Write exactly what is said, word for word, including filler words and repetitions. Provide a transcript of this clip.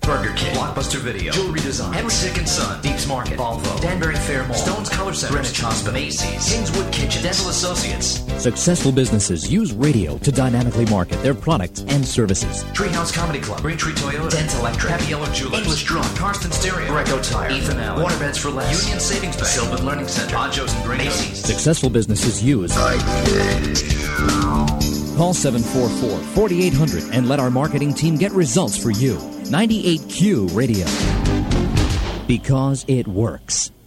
Burger King, Blockbuster Video, Jewelry Design, Henry Dick and Son, Deeps Market, Volvo, Danbury Fair Mall, Stone's Color Center, Greenwich Hospital, Macy's, Kingswood Kitchen, Dental Associates. Successful businesses use radio to dynamically market their products and services. Treehouse Comedy Club, Greentree Toyota, Dent Electric, Happy Yellow Jewelers, English Drum, Karsten Stereo, Greco Tire, Ethan Allen, Waterbeds for Less, Union Savings Bank, Sylvan Learning Center, Odd Joe's and Green, Macy's. Successful businesses use Call seven four four, four eight zero zero and let our marketing team get results for you. ninety-eight Q Radio. Because it works.